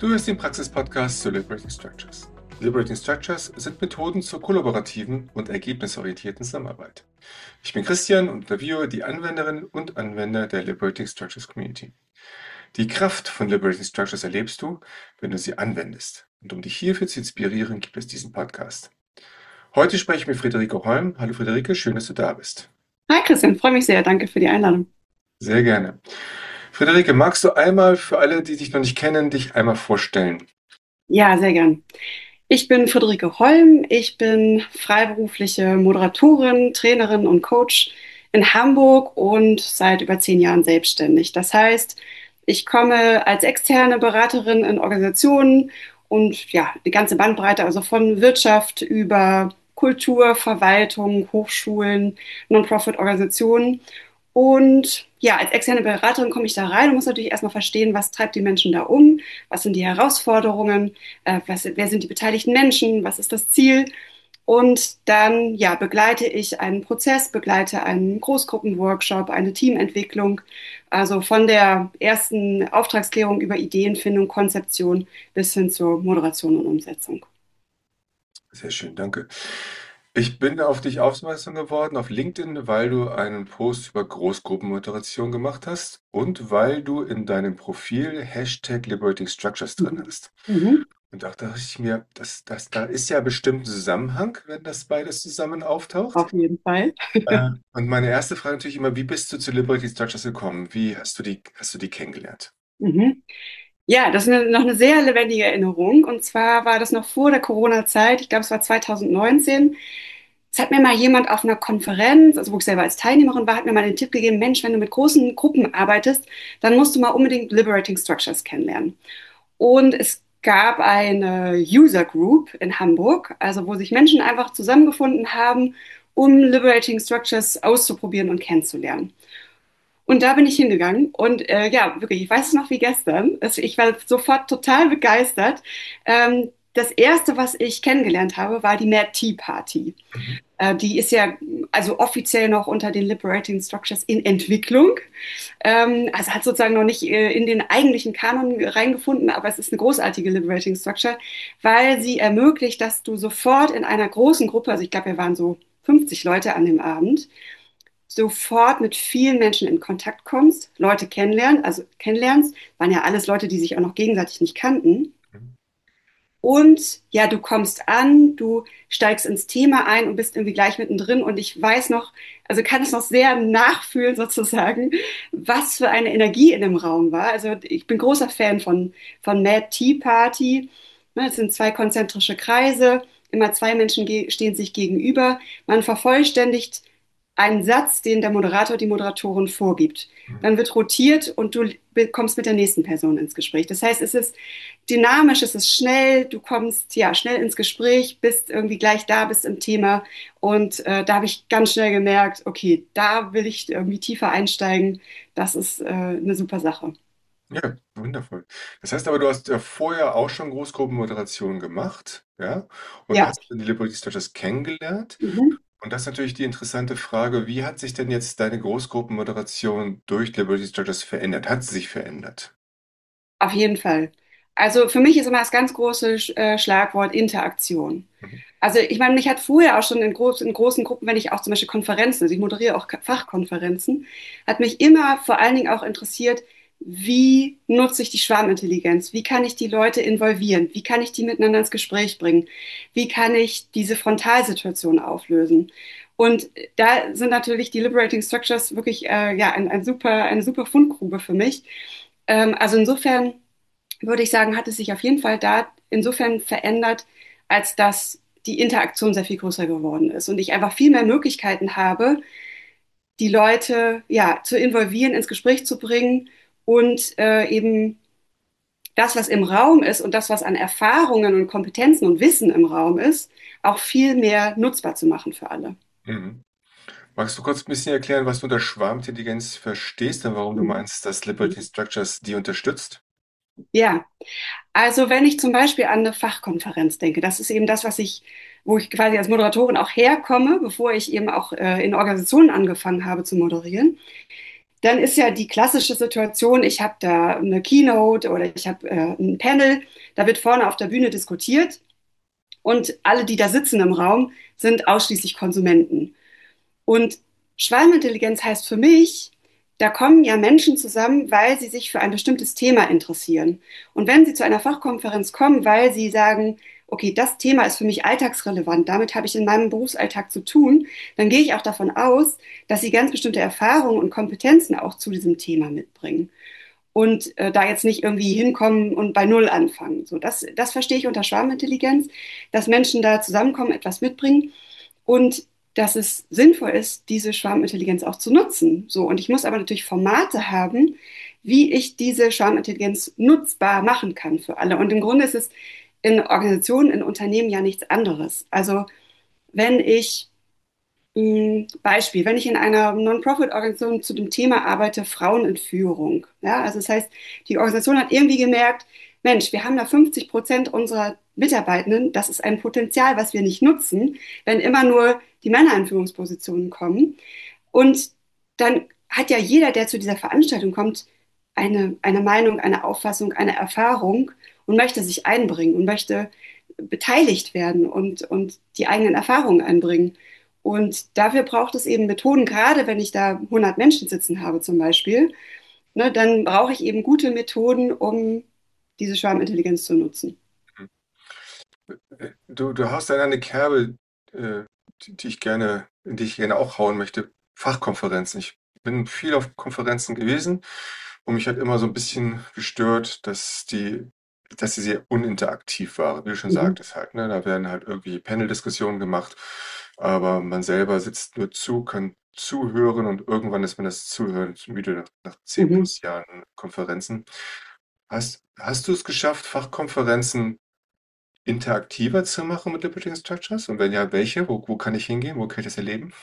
Du hörst den Praxis-Podcast zu Liberating Structures. Liberating Structures sind Methoden zur kollaborativen und ergebnisorientierten Zusammenarbeit. Ich bin Christian und interviewe die Anwenderinnen und Anwender der Liberating Structures Community. Die Kraft von Liberating Structures erlebst du, wenn du sie anwendest. Und um dich hierfür zu inspirieren, gibt es diesen Podcast. Heute spreche ich mit Friederike Holm. Hallo Friederike, schön, dass du da bist. Hi Christian, freue mich sehr. Danke für die Einladung. Sehr gerne. Friederike, magst du einmal für alle, die dich noch nicht kennen, dich einmal vorstellen? Ja, sehr gern. Ich bin Friederike Holm. Ich bin freiberufliche Moderatorin, Trainerin und Coach in Hamburg und seit über 10 Jahren selbstständig. Das heißt, ich komme als externe Beraterin in Organisationen und ja, die ganze Bandbreite, also von Wirtschaft über Kultur, Verwaltung, Hochschulen, Non-Profit-Organisationen. Und ja, als externe Beraterin komme ich da rein und muss natürlich erstmal verstehen, was treibt die Menschen da um, was sind die Herausforderungen, wer sind die beteiligten Menschen, was ist das Ziel. Und dann ja, begleite ich einen Prozess, begleite einen Großgruppenworkshop, eine Teamentwicklung, also von der ersten Auftragsklärung über Ideenfindung, Konzeption bis hin zur Moderation und Umsetzung. Sehr schön, danke. Ich bin auf dich aufmerksam geworden auf LinkedIn, weil du einen Post über Großgruppenmoderation gemacht hast und weil du in deinem Profil Hashtag Liberating Structures drin hast. Mhm. Und da dachte ich mir, da ist ja bestimmt ein Zusammenhang, wenn das beides zusammen auftaucht. Auf jeden Fall. Und meine erste Frage natürlich immer, wie bist du zu Liberating Structures gekommen? Wie hast du die kennengelernt? Mhm. Ja, das ist noch eine sehr lebendige Erinnerung. Und zwar war das noch vor der Corona-Zeit. Ich glaube, es war 2019. Es hat mir mal jemand auf einer Konferenz, also wo ich selber als Teilnehmerin war, hat mir mal den Tipp gegeben, Mensch, wenn du mit großen Gruppen arbeitest, dann musst du mal unbedingt Liberating Structures kennenlernen. Und es gab eine User Group in Hamburg, also wo sich Menschen einfach zusammengefunden haben, um Liberating Structures auszuprobieren und kennenzulernen. Und da bin ich hingegangen und ja, wirklich, ich weiß es noch wie gestern. Ich war sofort total begeistert. Das erste, was ich kennengelernt habe, war die Mad Tea Party. Mhm. Die ist ja also offiziell noch unter den Liberating Structures in Entwicklung. Also hat sozusagen noch nicht in den eigentlichen Kanon reingefunden, aber es ist eine großartige Liberating Structure, weil sie ermöglicht, dass du sofort in einer großen Gruppe, also ich glaube, wir waren so 50 Leute an dem Abend, sofort mit vielen Menschen in Kontakt kommst, Leute kennenlernst, waren ja alles Leute, die sich auch noch gegenseitig nicht kannten. Mhm. Und ja, du kommst an, du steigst ins Thema ein und bist irgendwie gleich mittendrin. Und ich weiß noch, also kann es noch sehr nachfühlen sozusagen, was für eine Energie in dem Raum war. Also ich bin großer Fan von Mad Tea Party. Ne, es sind zwei konzentrische Kreise, immer zwei Menschen stehen sich gegenüber. Man vervollständigt einen Satz, den der Moderator, die Moderatorin vorgibt. Mhm. Dann wird rotiert und du kommst mit der nächsten Person ins Gespräch. Das heißt, es ist dynamisch, es ist schnell, du kommst ja schnell ins Gespräch, bist irgendwie gleich da, bist im Thema. Und da habe ich ganz schnell gemerkt, okay, da will ich irgendwie tiefer einsteigen. Das ist eine super Sache. Ja, wundervoll. Das heißt aber, du hast ja vorher auch schon Großgruppenmoderation gemacht, ja, und Ja. hast dann die Liberty Structures kennengelernt. Mhm. Und das ist natürlich die interessante Frage, wie hat sich denn jetzt deine Großgruppenmoderation durch Liberty Structures verändert? Hat sie sich verändert? Auf jeden Fall. Also für mich ist immer das ganz große Schlagwort Interaktion. Mhm. Also ich meine, mich hat früher auch schon in großen Gruppen, wenn ich auch zum Beispiel Konferenzen, also ich moderiere auch Fachkonferenzen, hat mich immer vor allen Dingen auch interessiert, wie nutze ich die Schwarmintelligenz? Wie kann ich die Leute involvieren? Wie kann ich die miteinander ins Gespräch bringen? Wie kann ich diese Frontalsituation auflösen? Und da sind natürlich die Liberating Structures wirklich ja, eine super Fundgrube für mich. Also insofern würde ich sagen, hat es sich auf jeden Fall da insofern verändert, als dass die Interaktion sehr viel größer geworden ist und ich einfach viel mehr Möglichkeiten habe, die Leute ja zu involvieren, ins Gespräch zu bringen und eben das, was im Raum ist und das, was an Erfahrungen und Kompetenzen und Wissen im Raum ist, auch viel mehr nutzbar zu machen für alle. Mhm. Magst du kurz ein bisschen erklären, was du unter Schwarmintelligenz verstehst und warum du meinst, dass Liberty Structures die unterstützt? Ja, also wenn ich zum Beispiel an eine Fachkonferenz denke, das ist eben das, wo ich quasi als Moderatorin auch herkomme, bevor ich eben auch in Organisationen angefangen habe zu moderieren. dann ist ja die klassische Situation, ich habe da eine Keynote oder ich habe ein Panel, da wird vorne auf der Bühne diskutiert und alle, die da sitzen im Raum, sind ausschließlich Konsumenten. Und Schwarmintelligenz heißt für mich, da kommen ja Menschen zusammen, weil sie sich für ein bestimmtes Thema interessieren. Und wenn sie zu einer Fachkonferenz kommen, weil sie sagen, okay, das Thema ist für mich alltagsrelevant, damit habe ich in meinem Berufsalltag zu tun, dann gehe ich auch davon aus, dass sie ganz bestimmte Erfahrungen und Kompetenzen auch zu diesem Thema mitbringen. Und da jetzt nicht irgendwie hinkommen und bei Null anfangen. So, das verstehe ich unter Schwarmintelligenz, dass Menschen da zusammenkommen, etwas mitbringen und dass es sinnvoll ist, diese Schwarmintelligenz auch zu nutzen. So, und ich muss aber natürlich Formate haben, wie ich diese Schwarmintelligenz nutzbar machen kann für alle. Und im Grunde ist es in Organisationen, in Unternehmen ja nichts anderes. Also wenn ich Beispiel, wenn ich in einer Non-Profit-Organisation zu dem Thema arbeite, Frauen in Führung. Ja, also das heißt, die Organisation hat irgendwie gemerkt, Mensch, wir haben da 50% unserer Mitarbeitenden, das ist ein Potenzial, was wir nicht nutzen, wenn immer nur die Männer in Führungspositionen kommen. Und dann hat ja jeder, der zu dieser Veranstaltung kommt, eine Meinung, eine Auffassung, eine Erfahrung und möchte sich einbringen und möchte beteiligt werden und die eigenen Erfahrungen einbringen. Und dafür braucht es eben Methoden, gerade wenn ich da 100 Menschen sitzen habe zum Beispiel, ne, dann brauche ich eben gute Methoden, um diese Schwarmintelligenz zu nutzen. Du hast dann eine Kerbe, in die ich gerne auch hauen möchte. Fachkonferenzen. Ich bin viel auf Konferenzen gewesen und mich hat immer so ein bisschen gestört, dass sie sehr uninteraktiv waren, wie du schon Mhm. sagtest halt, ne? Da werden halt irgendwie Panel-Diskussionen gemacht, aber man selber sitzt nur zu, kann zuhören und irgendwann ist man das Zuhören müde nach 10 Mhm. plus Jahren Konferenzen. Hast du es geschafft, Fachkonferenzen interaktiver zu machen mit Liberating Structures? Und wenn ja, welche? Wo kann ich hingehen? Wo kann ich das erleben?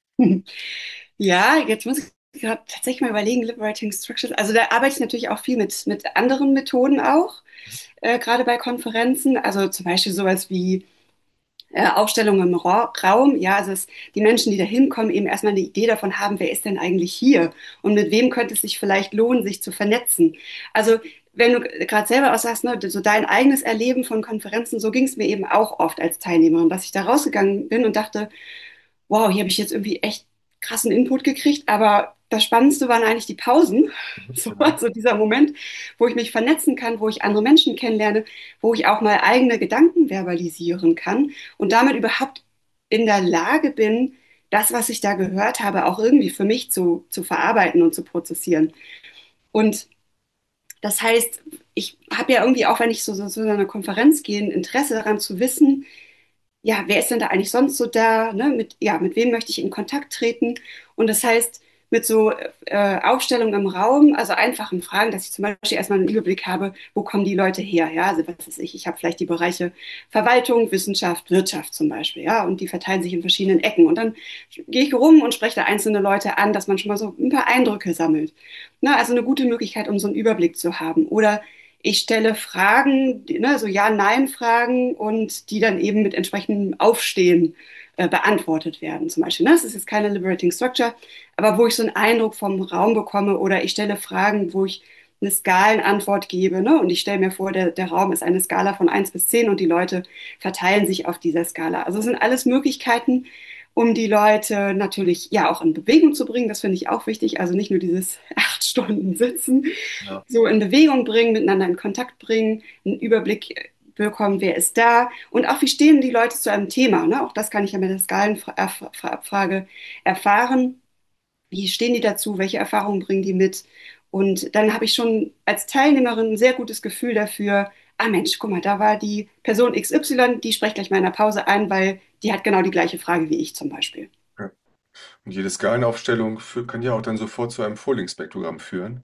Ja, jetzt muss ich gerade tatsächlich mal überlegen, Liberating Structures. Also da arbeite ich natürlich auch viel mit anderen Methoden auch, gerade bei Konferenzen. Also zum Beispiel sowas wie Aufstellung im Raum. Ja, also die Menschen, die da hinkommen, eben erstmal eine Idee davon haben, wer ist denn eigentlich hier und mit wem könnte es sich vielleicht lohnen, sich zu vernetzen. Also wenn du gerade selber auch sagst, ne, so dein eigenes Erleben von Konferenzen, so ging es mir eben auch oft als Teilnehmerin, dass ich da rausgegangen bin und dachte, wow, hier habe ich jetzt irgendwie echt krassen Input gekriegt, aber das Spannendste waren eigentlich die Pausen. So, Mhm. also dieser Moment, wo ich mich vernetzen kann, wo ich andere Menschen kennenlerne, wo ich auch mal eigene Gedanken verbalisieren kann und damit überhaupt in der Lage bin, das, was ich da gehört habe, auch irgendwie für mich zu verarbeiten und zu prozessieren. Und das heißt, ich habe ja irgendwie auch, wenn ich so eine Konferenz gehe, ein Interesse daran zu wissen, ja, wer ist denn da eigentlich sonst so da? Ne? Mit wem möchte ich in Kontakt treten? Und das heißt, mit so Aufstellung im Raum, also einfachen Fragen, dass ich zum Beispiel erstmal einen Überblick habe, wo kommen die Leute her? Ja, also was weiß ich habe vielleicht die Bereiche Verwaltung, Wissenschaft, Wirtschaft zum Beispiel, ja, und die verteilen sich in verschiedenen Ecken. Und dann gehe ich rum und spreche da einzelne Leute an, dass man schon mal so ein paar Eindrücke sammelt. Ne? Also eine gute Möglichkeit, um so einen Überblick zu haben. Oder ich stelle Fragen, ne, so Ja-Nein-Fragen und die dann eben mit entsprechendem Aufstehen beantwortet werden. Zum Beispiel, ne? Das ist jetzt keine Liberating Structure, aber wo ich so einen Eindruck vom Raum bekomme oder ich stelle Fragen, wo ich eine Skalenantwort gebe. Ne? Und ich stelle mir vor, der Raum ist eine Skala von 1 bis 10 und die Leute verteilen sich auf dieser Skala. Also es sind alles Möglichkeiten, um die Leute natürlich ja auch in Bewegung zu bringen. Das finde ich auch wichtig. Also nicht nur dieses 8 Stunden Sitzen, Ja. so in Bewegung bringen, miteinander in Kontakt bringen, einen Überblick bekommen, wer ist da und auch wie stehen die Leute zu einem Thema. Ne? Auch das kann ich ja mit der Skalenabfrage erfahren. Wie stehen die dazu? Welche Erfahrungen bringen die mit? Und dann habe ich schon als Teilnehmerin ein sehr gutes Gefühl dafür, ah Mensch, guck mal, da war die Person XY, die spreche gleich mal in der Pause ein, weil die hat genau die gleiche Frage wie ich zum Beispiel. Ja. Und jede Skalenaufstellung kann ja auch dann sofort zu einem Vorlinkspektrogramm führen.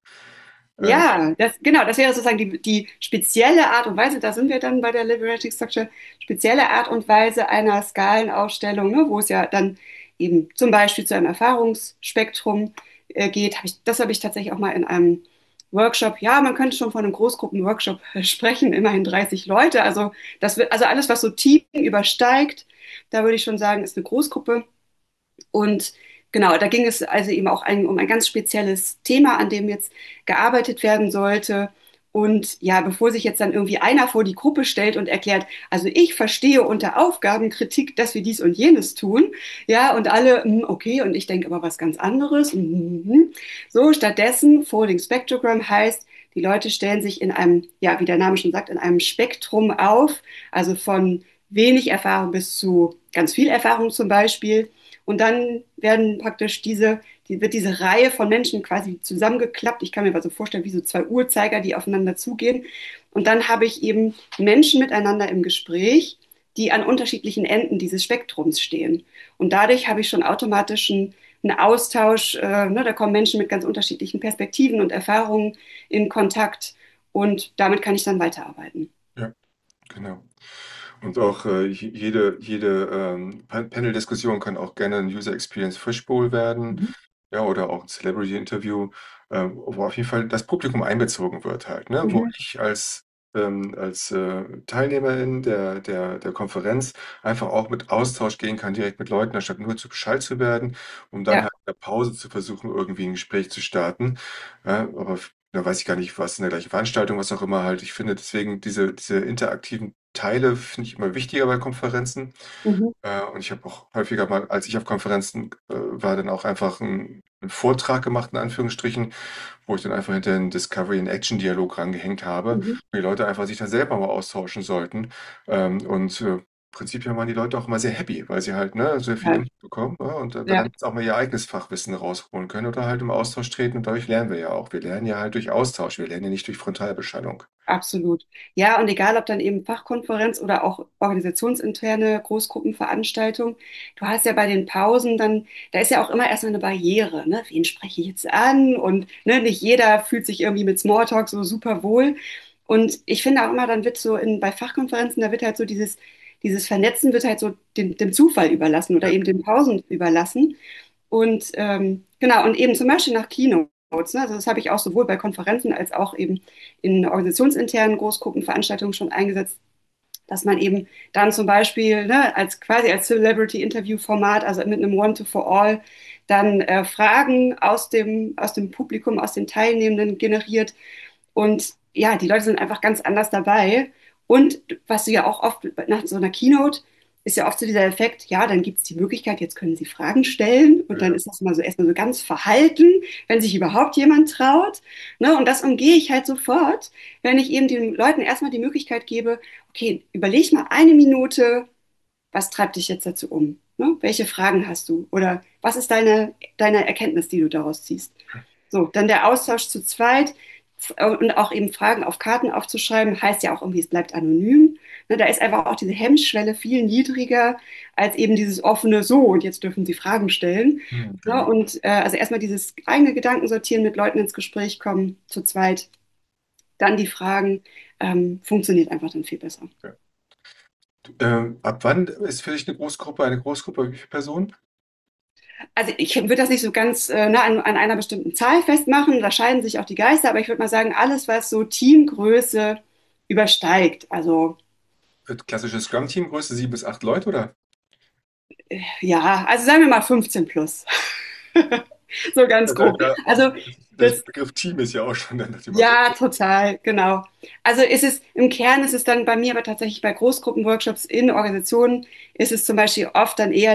Äh, Ja, genau, das wäre sozusagen die spezielle Art und Weise, da sind wir dann bei der Liberating Structure, spezielle Art und Weise einer Skalenausstellung, ne, wo es ja dann eben zum Beispiel zu einem Erfahrungsspektrum geht. Das habe ich tatsächlich auch mal in einem Workshop. Ja, man könnte schon von einem Großgruppenworkshop sprechen, immerhin 30 Leute. Also also alles, was so Team übersteigt, da würde ich schon sagen, ist eine Großgruppe. Und Genau, da ging es also eben auch um ein ganz spezielles Thema, an dem jetzt gearbeitet werden sollte. Und ja, bevor sich jetzt dann irgendwie einer vor die Gruppe stellt und erklärt, also ich verstehe unter Aufgabenkritik, dass wir dies und jenes tun, ja, und alle, okay, und ich denke aber was ganz anderes. So, stattdessen, Folding Spectrogram heißt, die Leute stellen sich in einem, ja, wie der Name schon sagt, in einem Spektrum auf, also von wenig Erfahrung bis zu ganz viel Erfahrung zum Beispiel. Und dann werden praktisch wird diese Reihe von Menschen quasi zusammengeklappt. Ich kann mir mal so vorstellen, wie so zwei Uhrzeiger, die aufeinander zugehen. Und dann habe ich eben Menschen miteinander im Gespräch, die an unterschiedlichen Enden dieses Spektrums stehen. Und dadurch habe ich schon automatisch einen Austausch. Ne, da kommen Menschen mit ganz unterschiedlichen Perspektiven und Erfahrungen in Kontakt. Und damit kann ich dann weiterarbeiten. Ja, genau. Und auch jede Panel-Diskussion kann auch gerne ein User Experience Fishbowl werden, Mhm. ja, oder auch ein Celebrity-Interview, wo auf jeden Fall das Publikum einbezogen wird halt, ne? Wo Mhm. ich als Teilnehmerin der Konferenz einfach auch mit Austausch gehen kann, direkt mit Leuten, anstatt nur zu Bescheid zu werden, um dann Ja. halt in der Pause zu versuchen, irgendwie ein Gespräch zu starten. Ja, aber da weiß ich gar nicht, was in der gleichen Veranstaltung, was auch immer halt. Ich finde deswegen diese interaktiven Teile finde ich immer wichtiger bei Konferenzen. Mhm. Und ich habe auch häufiger mal, als ich auf Konferenzen war, dann auch einfach einen Vortrag gemacht, in Anführungsstrichen, wo ich dann einfach hinter einen Discovery- and Action-Dialog rangehängt habe, Mhm. wo die Leute einfach sich dann selber mal austauschen sollten. Prinzipiell waren die Leute auch immer sehr happy, weil sie halt ne, sehr viel Ja. Input bekommen, ja, und dann Ja. jetzt auch mal ihr eigenes Fachwissen rausholen können oder halt im Austausch treten. Und dadurch lernen wir ja auch. Wir lernen ja halt durch Austausch. Wir lernen ja nicht durch Frontalbeschallung. Absolut. Ja, und egal, ob dann eben Fachkonferenz oder auch organisationsinterne Großgruppenveranstaltung, du hast ja bei den Pausen dann, da ist ja auch immer erstmal eine Barriere, ne? Wen spreche ich jetzt an? Und ne, nicht jeder fühlt sich irgendwie mit Smalltalk so super wohl. Und ich finde auch immer, dann wird so bei Fachkonferenzen, da wird halt so dieses Vernetzen wird halt so dem Zufall überlassen oder Ja. eben den Pausen überlassen. Und genau, und eben zum Beispiel nach Keynotes. Ne? Also das habe ich auch sowohl bei Konferenzen als auch eben in organisationsinternen Großgruppenveranstaltungen schon eingesetzt, dass man eben dann zum Beispiel ne, als Celebrity-Interview-Format, also mit einem One-to-for-all, dann Fragen aus dem Publikum, aus den Teilnehmenden generiert. Und ja, die Leute sind einfach ganz anders dabei. Und was du ja auch oft nach so einer Keynote ist ja oft so dieser Effekt, ja, dann gibt es die Möglichkeit, jetzt können sie Fragen stellen und dann Ja. ist das mal so erstmal so ganz verhalten, wenn sich überhaupt jemand traut. Ne? Und das umgehe ich halt sofort, wenn ich eben den Leuten erstmal die Möglichkeit gebe, okay, überleg mal eine Minute, was treibt dich jetzt dazu um? Ne? Welche Fragen hast du? Oder was ist deine Erkenntnis, die du daraus ziehst? So, dann der Austausch zu zweit und auch eben Fragen auf Karten aufzuschreiben, heißt ja auch irgendwie, es bleibt anonym. Ne, da ist einfach auch diese Hemmschwelle viel niedriger als eben dieses offene So und jetzt dürfen Sie Fragen stellen. Ne, Genau. und also erstmal dieses eigene Gedanken sortieren, mit Leuten ins Gespräch kommen, zu zweit, dann die Fragen, funktioniert einfach dann viel besser. Ja. Ab wann ist für dich eine Großgruppe eine Großgruppe? Wie viele Personen? Also ich würde das nicht so ganz an einer bestimmten Zahl festmachen, da scheiden sich auch die Geister, aber ich würde mal sagen, alles, was so Teamgröße übersteigt, also Klassisches Scrum-Team, Größe 7 bis 8 Leute, oder? ja, also sagen wir mal 15 plus, so ganz Ja, Da, grob. da, Also der das, Begriff Team ist ja auch schon dann nach dem Motto. ja, total, genau. Also im Kern ist es dann bei mir aber tatsächlich bei Großgruppenworkshops in Organisationen ist es zum Beispiel oft dann eher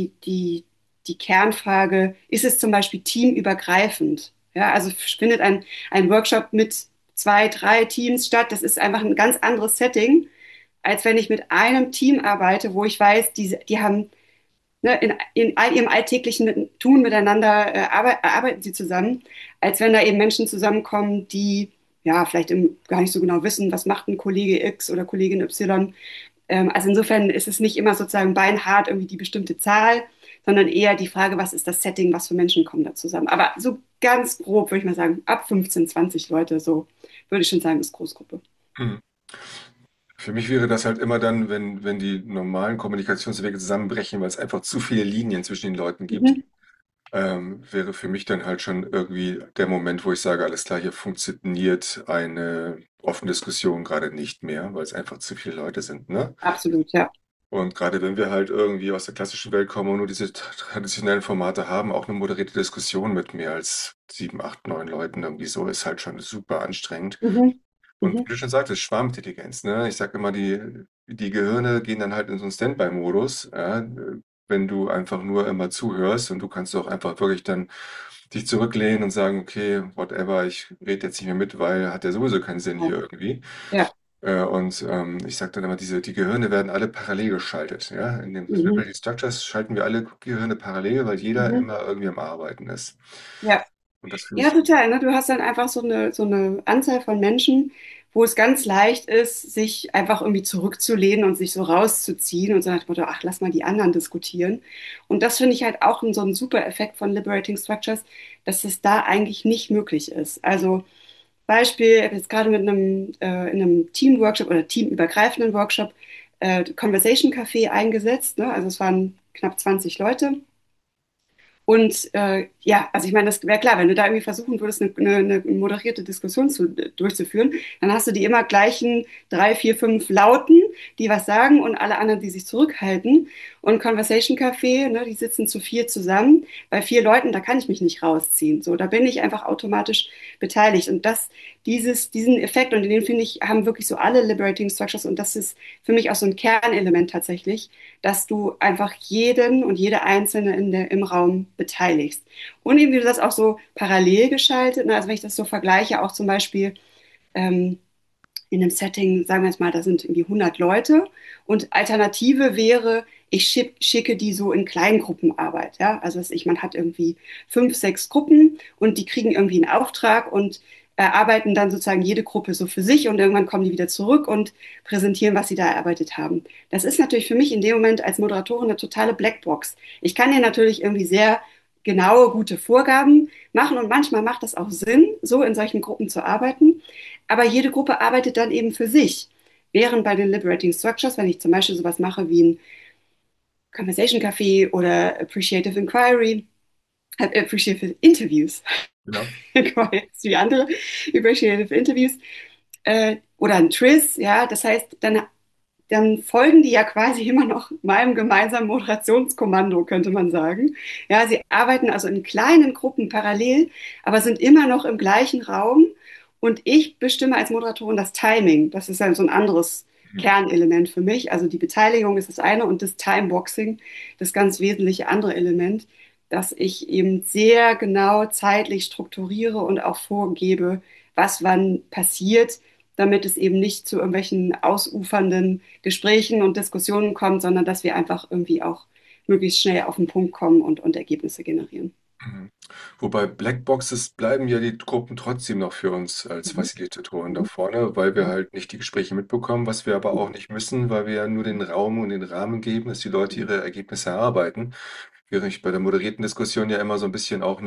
die Kernfrage, ist es zum Beispiel teamübergreifend? Ja, also findet ein Workshop mit zwei, drei Teams statt. Das ist einfach ein ganz anderes Setting, als wenn ich mit einem Team arbeite, wo ich weiß, die haben ne, in all ihrem alltäglichen Tun miteinander arbeiten sie zusammen, als wenn da eben Menschen zusammenkommen, die ja vielleicht gar nicht so genau wissen, was macht ein Kollege X oder Kollegin Y. Also insofern ist es nicht immer sozusagen beinhart irgendwie die bestimmte Zahl, sondern eher die Frage, was ist das Setting, was für Menschen kommen da zusammen. Aber so ganz grob würde ich mal sagen, ab 15, 20 Leute, so würde ich schon sagen, ist Großgruppe. Hm. Für mich wäre das halt immer dann, wenn die normalen Kommunikationswege zusammenbrechen, weil es einfach zu viele Linien zwischen den Leuten gibt, Mhm. wäre für mich dann halt schon irgendwie der Moment, wo ich sage, alles klar, hier funktioniert eine offene Diskussion gerade nicht mehr, weil es einfach zu viele Leute sind, ne? Absolut, ja. Und gerade wenn wir halt irgendwie aus der klassischen Welt kommen und nur diese traditionellen Formate haben, auch eine moderierte Diskussion mit mehr als 7, 8, 9 Leuten irgendwie so ist halt schon super anstrengend. Mhm. Und wie Mhm. du schon sagtest, Schwarmintelligenz, ne? Ich sage immer, die Gehirne gehen dann halt in so einen Standby-Modus, ja? Wenn du einfach nur immer zuhörst und du kannst auch einfach wirklich dann dich zurücklehnen und sagen, okay, whatever, ich rede jetzt nicht mehr mit, weil hat ja sowieso keinen Sinn hier irgendwie. Ja. Ich sage dann immer, die Gehirne werden alle parallel geschaltet. Ja? In den Mhm. Liberating Structures schalten wir alle Gehirne parallel, weil jeder Mhm. immer irgendwie am Arbeiten ist. Ja. Und das finde Ja, ich, total. Ne? Du hast dann einfach so eine Anzahl von Menschen, wo es ganz leicht ist, sich einfach irgendwie zurückzulehnen und sich so rauszuziehen und so nach dem Motto, ach, lass mal die anderen diskutieren. Und das finde ich halt auch so ein super Effekt von Liberating Structures, dass es da eigentlich nicht möglich ist. Also Beispiel, ich habe jetzt gerade in einem Teamworkshop oder teamübergreifenden Workshop Conversation Café eingesetzt. Ne? Also es waren knapp 20 Leute. Und ja, also ich meine, das wäre klar, wenn du da irgendwie versuchen würdest, eine moderierte Diskussion durchzuführen, dann hast du die immer gleichen drei, vier, fünf Lauten, die was sagen und alle anderen, die sich zurückhalten. Und Conversation Café, ne, die sitzen zu vier zusammen. Bei vier Leuten, da kann ich mich nicht rausziehen. So, da bin ich einfach automatisch beteiligt. Und diesen Effekt, und den finde ich, haben wirklich so alle Liberating Structures. Und das ist für mich auch so ein Kernelement tatsächlich, dass du einfach jeden und jede Einzelne im Raum beteiligst. Und eben, wie du das auch so parallel geschaltet, ne? Also wenn ich das so vergleiche, auch zum Beispiel ähm, in einem Setting, sagen wir jetzt mal, da sind irgendwie 100 Leute und Alternative wäre, ich schicke die so in Kleingruppenarbeit. Ja? Also man hat irgendwie 5, 6 Gruppen und die kriegen irgendwie einen Auftrag und erarbeiten dann sozusagen jede Gruppe so für sich und irgendwann kommen die wieder zurück und präsentieren, was sie da erarbeitet haben. Das ist natürlich für mich in dem Moment als Moderatorin eine totale Blackbox. Ich kann ja natürlich irgendwie sehr genaue, gute Vorgaben machen und manchmal macht das auch Sinn, so in solchen Gruppen zu arbeiten. Aber jede Gruppe arbeitet dann eben für sich. Während bei den Liberating Structures, wenn ich zum Beispiel sowas mache wie ein Conversation Café oder Appreciative Inquiry, Appreciative Interviews, genau. jetzt wie andere Appreciative Interviews, oder ein Tris, ja, das heißt, dann folgen die ja quasi immer noch meinem gemeinsamen Moderationskommando, könnte man sagen. Ja, sie arbeiten also in kleinen Gruppen parallel, aber sind immer noch im gleichen Raum. Und ich bestimme als Moderatorin das Timing. Das ist ja so ein anderes Mhm. Kernelement für mich. Also die Beteiligung ist das eine und das Timeboxing, das ganz wesentliche andere Element, dass ich eben sehr genau zeitlich strukturiere und auch vorgebe, was wann passiert, damit es eben nicht zu irgendwelchen ausufernden Gesprächen und Diskussionen kommt, sondern dass wir einfach irgendwie auch möglichst schnell auf den Punkt kommen und Ergebnisse generieren. Mhm. Wobei Blackboxes bleiben ja die Gruppen trotzdem noch für uns als Mhm. Facilitatoren da Mhm. vorne, weil wir Mhm. halt nicht die Gespräche mitbekommen, was wir aber auch nicht müssen, weil wir ja nur den Raum und den Rahmen geben, dass die Leute ihre Ergebnisse erarbeiten. Während ich bei der moderierten Diskussion ja immer so ein bisschen auch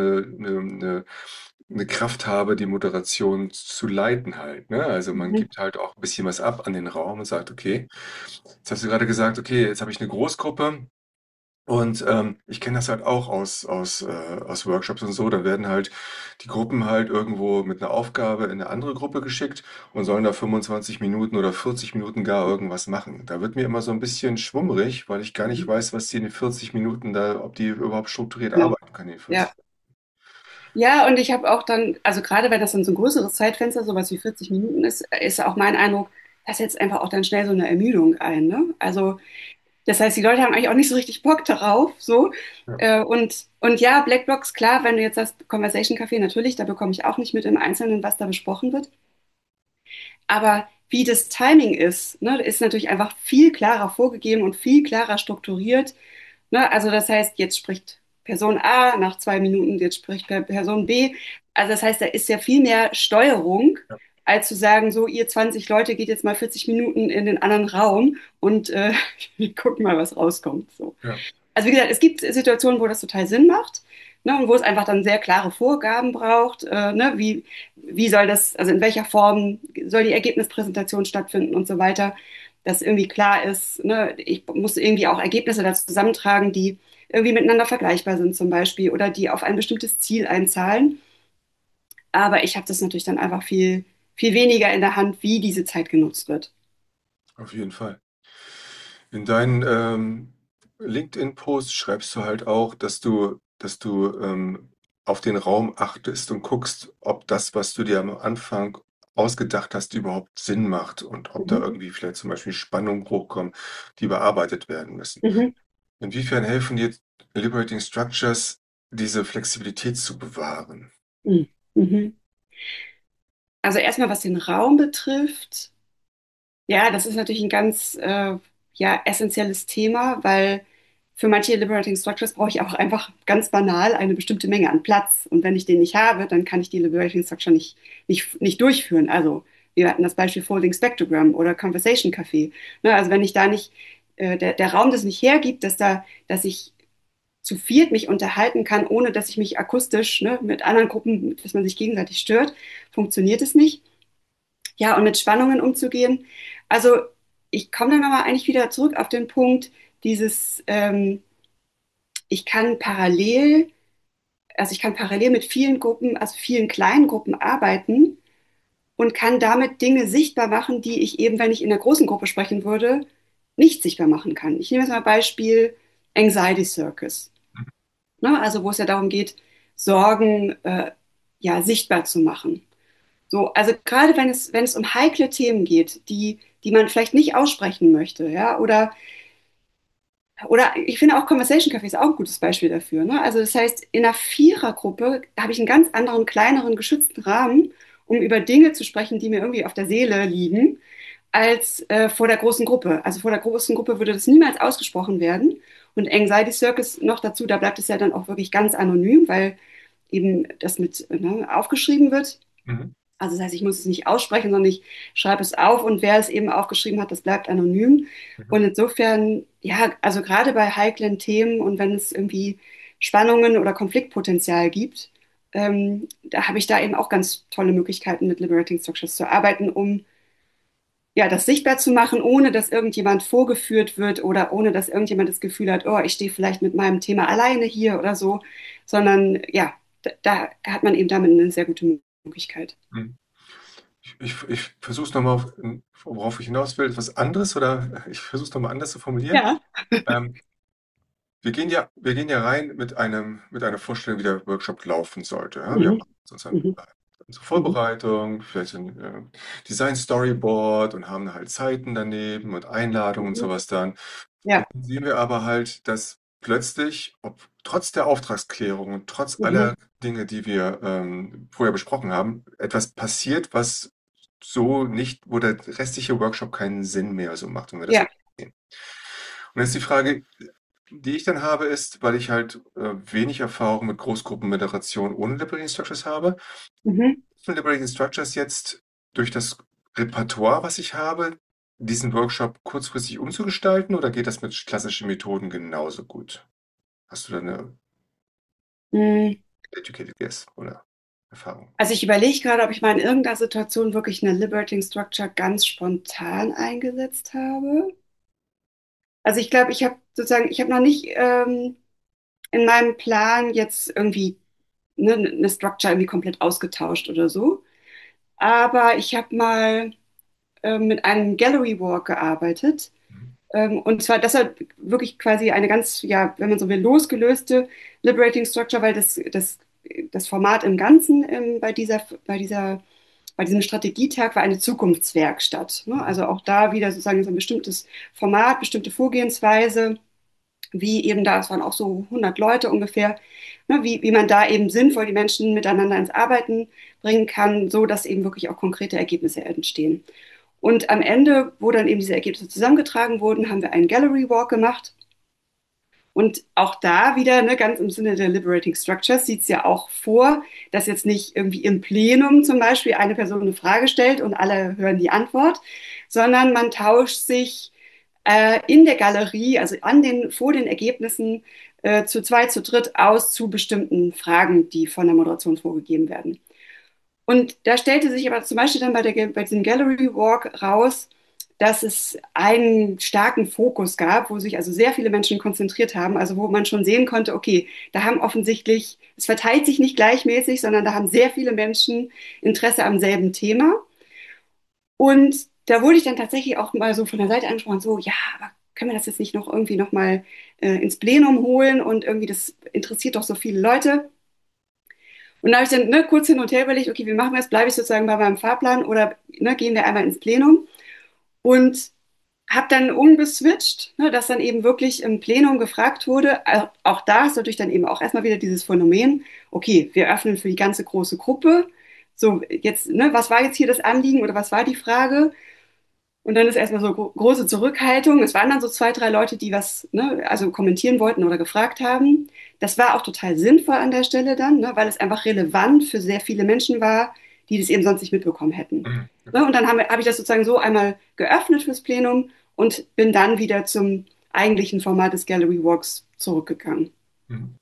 eine Kraft habe, die Moderation zu leiten halt, ne? Also man Mhm. gibt halt auch ein bisschen was ab an den Raum und sagt, okay, jetzt hast du gerade gesagt, okay, jetzt habe ich eine Großgruppe. Und ich kenne das halt auch aus Workshops und so. Da werden halt die Gruppen halt irgendwo mit einer Aufgabe in eine andere Gruppe geschickt und sollen da 25 Minuten oder 40 Minuten gar irgendwas machen. Da wird mir immer so ein bisschen schwummrig, weil ich gar nicht Mhm. weiß, was die in den 40 Minuten da, ob die überhaupt strukturiert Ja, arbeiten können in den ja. 40. Ja, und ich habe auch dann, also gerade wenn das dann so ein größeres Zeitfenster, sowas wie 40 Minuten ist, ist auch mein Eindruck, da setzt einfach auch dann schnell so eine Ermüdung ein. Ne? Also das heißt, die Leute haben eigentlich auch nicht so richtig Bock darauf, so. Ja. Und ja, Blackbox, klar, wenn du jetzt sagst Conversation Café, natürlich, da bekomme ich auch nicht mit im Einzelnen, was da besprochen wird. Aber wie das Timing ist, ne, ist natürlich einfach viel klarer vorgegeben und viel klarer strukturiert. Ne? Also das heißt, jetzt spricht Person A nach 2 Minuten, jetzt spricht Person B. Also das heißt, da ist ja viel mehr Steuerung, Ja. als zu sagen, so ihr 20 Leute geht jetzt mal 40 Minuten in den anderen Raum und wir gucken mal, was rauskommt. So. Ja. Also wie gesagt, es gibt Situationen, wo das total Sinn macht, ne, und wo es einfach dann sehr klare Vorgaben braucht, ne, wie soll das, also in welcher Form soll die Ergebnispräsentation stattfinden und so weiter, dass irgendwie klar ist, ne, ich muss irgendwie auch Ergebnisse dazu zusammentragen, die irgendwie miteinander vergleichbar sind zum Beispiel oder die auf ein bestimmtes Ziel einzahlen. Aber ich habe das natürlich dann einfach viel weniger in der Hand, wie diese Zeit genutzt wird. Auf jeden Fall. In deinen LinkedIn-Posts schreibst du halt auch, dass du auf den Raum achtest und guckst, ob das, was du dir am Anfang ausgedacht hast, überhaupt Sinn macht und ob da Mhm. irgendwie vielleicht zum Beispiel Spannungen hochkommen, die bearbeitet werden müssen. Mhm. Inwiefern helfen dir Liberating Structures, diese Flexibilität zu bewahren? Mhm. Mhm. Also erstmal, was den Raum betrifft, ja, das ist natürlich ein ganz ja, essentielles Thema, weil für manche Liberating Structures brauche ich auch einfach ganz banal eine bestimmte Menge an Platz. Und wenn ich den nicht habe, dann kann ich die Liberating Structure nicht durchführen. Also wir hatten das Beispiel Folding Spectrogram oder Conversation Café. Ne, also wenn ich da nicht, der Raum das nicht hergibt, dass ich zu viert mich unterhalten kann, ohne dass ich mich akustisch, ne, mit anderen Gruppen, dass man sich gegenseitig stört, funktioniert es nicht. Ja, und mit Spannungen umzugehen. Also ich komme dann aber eigentlich wieder zurück auf den Punkt, dieses, ich kann parallel, also ich kann parallel mit vielen Gruppen, also vielen kleinen Gruppen arbeiten und kann damit Dinge sichtbar machen, die ich eben, wenn ich in einer großen Gruppe sprechen würde, nicht sichtbar machen kann. Ich nehme jetzt mal Beispiel Anxiety Circus, ne? Also wo es ja darum geht, Sorgen ja sichtbar zu machen. So, also gerade wenn es um heikle Themen geht, die man vielleicht nicht aussprechen möchte, ja, oder ich finde auch Conversation Café ist auch ein gutes Beispiel dafür, ne? Also das heißt, in einer Vierergruppe habe ich einen ganz anderen, kleineren, geschützten Rahmen, um über Dinge zu sprechen, die mir irgendwie auf der Seele liegen, als vor der großen Gruppe. Also vor der großen Gruppe würde das niemals ausgesprochen werden. Und Anxiety Circus noch dazu, da bleibt es ja dann auch wirklich ganz anonym, weil eben das mit ne, aufgeschrieben wird. Mhm. Also das heißt, ich muss es nicht aussprechen, sondern ich schreibe es auf und wer es eben aufgeschrieben hat, das bleibt anonym. Mhm. Und insofern, ja, also gerade bei heiklen Themen und wenn es irgendwie Spannungen oder Konfliktpotenzial gibt, da habe ich da eben auch ganz tolle Möglichkeiten mit Liberating Structures zu arbeiten, um ja, das sichtbar zu machen, ohne dass irgendjemand vorgeführt wird oder ohne dass irgendjemand das Gefühl hat, oh, ich stehe vielleicht mit meinem Thema alleine hier oder so, sondern ja, da hat man eben damit eine sehr gute Möglichkeit. Mhm. Ich versuche es nochmal, worauf ich hinaus will, etwas anderes oder ich versuche es nochmal anders zu formulieren. Ja. Ähm, wir gehen ja rein mit einer Vorstellung, wie der Workshop laufen sollte. Ja? Wir Mhm. machen uns Mhm. unsere Mhm. Vorbereitung, vielleicht ein Design Storyboard und haben halt Zeiten daneben und Einladungen und Mhm. sowas dann. Und Ja. dann sehen wir aber halt, dass plötzlich, trotz der Auftragsklärung und trotz Mhm. aller Dinge, die wir vorher besprochen haben, etwas passiert, was so nicht, wo der restliche Workshop keinen Sinn mehr so macht, wenn wir das so Ja. sehen. Und jetzt die Frage, die ich dann habe, ist, weil ich halt wenig Erfahrung mit Großgruppenmoderation ohne Liberating Structures habe, Mhm. von Liberating Structures jetzt durch das Repertoire, was ich habe, diesen Workshop kurzfristig umzugestalten oder geht das mit klassischen Methoden genauso gut? Hast du da eine Mhm. educated guess oder Erfahrung? Also ich überlege gerade, ob ich mal in irgendeiner Situation wirklich eine Liberating Structure ganz spontan eingesetzt habe. Also ich glaube, ich habe sozusagen, ich habe noch nicht in meinem Plan jetzt irgendwie ne, eine Structure irgendwie komplett ausgetauscht oder so. Aber ich habe mal mit einem Gallery Walk gearbeitet. Mhm. Und zwar deshalb wirklich quasi eine ganz, ja, wenn man so will, losgelöste Liberating Structure, weil das Format im Ganzen bei diesem Strategietag war eine Zukunftswerkstatt. Ne? Mhm. Also auch da wieder sozusagen so ein bestimmtes Format, bestimmte Vorgehensweise, wie eben da, es waren auch so 100 Leute ungefähr, ne? Wie man da eben sinnvoll die Menschen miteinander ins Arbeiten bringen kann, so dass eben wirklich auch konkrete Ergebnisse entstehen. Und am Ende, wo dann eben diese Ergebnisse zusammengetragen wurden, haben wir einen Gallery Walk gemacht. Und auch da wieder, ne, ganz im Sinne der Liberating Structures, sieht es ja auch vor, dass jetzt nicht irgendwie im Plenum zum Beispiel eine Person eine Frage stellt und alle hören die Antwort, sondern man tauscht sich in der Galerie, also vor den Ergebnissen, zu zweit, zu dritt aus zu bestimmten Fragen, die von der Moderation vorgegeben werden. Und da stellte sich aber zum Beispiel dann bei diesem Gallery Walk raus, dass es einen starken Fokus gab, wo sich also sehr viele Menschen konzentriert haben, also wo man schon sehen konnte, okay, da haben offensichtlich, es verteilt sich nicht gleichmäßig, sondern da haben sehr viele Menschen Interesse am selben Thema. Und da wurde ich dann tatsächlich auch mal so von der Seite angesprochen, so, ja, aber können wir das jetzt nicht noch irgendwie nochmal ins Plenum holen und irgendwie das interessiert doch so viele Leute. Und da habe ich dann kurz hin und her überlegt, okay, wie machen wir das? Bleibe ich sozusagen bei meinem Fahrplan oder gehen wir einmal ins Plenum? Und habe dann umgeswitcht, dass dann eben wirklich im Plenum gefragt wurde. Auch da ist natürlich dann eben auch erstmal wieder dieses Phänomen, okay, wir öffnen für die ganze große Gruppe. So, jetzt, was war jetzt hier das Anliegen oder was war die Frage? Und dann ist erstmal so große Zurückhaltung. Es waren dann so zwei, drei Leute, die was, also kommentieren wollten oder gefragt haben. Das war auch total sinnvoll an der Stelle dann, weil es einfach relevant für sehr viele Menschen war, die das eben sonst nicht mitbekommen hätten. Mhm. Und dann hab ich das sozusagen so einmal geöffnet fürs Plenum und bin dann wieder zum eigentlichen Format des Gallery Walks zurückgegangen. Mhm.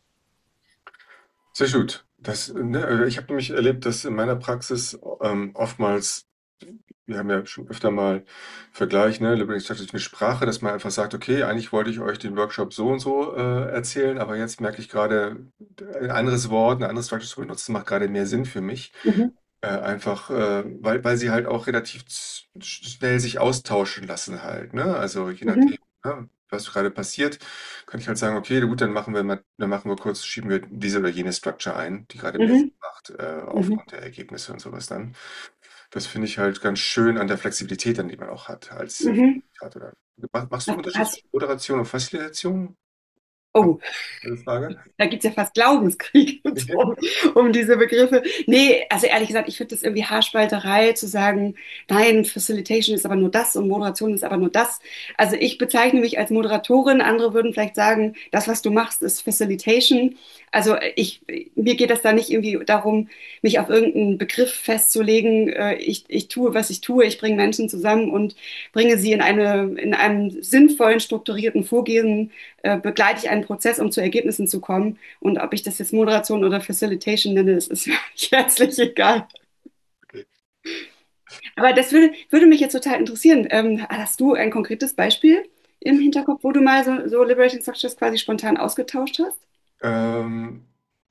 Sehr gut. Ich habe nämlich erlebt, dass in meiner Praxis oftmals, wir haben ja schon öfter mal Vergleich, ne, Liberating Structures mit Sprache, dass man einfach sagt, okay, eigentlich wollte ich euch den Workshop so und so erzählen, aber jetzt merke ich gerade, ein anderes Wort, eine andere Structure zu benutzen, macht gerade mehr Sinn für mich. Mhm. Einfach, weil sie halt auch relativ schnell sich austauschen lassen halt, ne? Also je nachdem, Mhm. ne, was gerade passiert, kann ich halt sagen, okay, gut, dann machen wir kurz, schieben wir diese oder jene Structure ein, die gerade mehr Sinn Mhm. macht, Mhm. aufgrund der Ergebnisse und sowas dann. Das finde ich halt ganz schön an der Flexibilität, an die man auch hat als Mhm. Facilitator. Machst du einen Unterschied Hast, zwischen Moderation und Facilitation? oh, Eine Frage? da gibt es ja fast Glaubenskrieg um diese Begriffe. Nee, also ehrlich gesagt, ich finde das irgendwie Haarspalterei zu sagen, nein, Facilitation ist aber nur das und Moderation ist aber nur das. Also ich bezeichne mich als Moderatorin, andere würden vielleicht sagen, das, was du machst, ist Facilitation. Also mir geht das da nicht irgendwie darum, mich auf irgendeinen Begriff festzulegen. Ich tue, was ich tue. Ich bringe Menschen zusammen und bringe sie in einem sinnvollen, strukturierten Vorgehen begleite ich einen Prozess, um zu Ergebnissen zu kommen. Und ob ich das jetzt Moderation oder Facilitation nenne, das ist mir herzlich egal. Okay. Aber das würde mich jetzt total interessieren. Hast du ein konkretes Beispiel im Hinterkopf, wo du mal so Liberating Structures quasi spontan ausgetauscht hast? Ähm,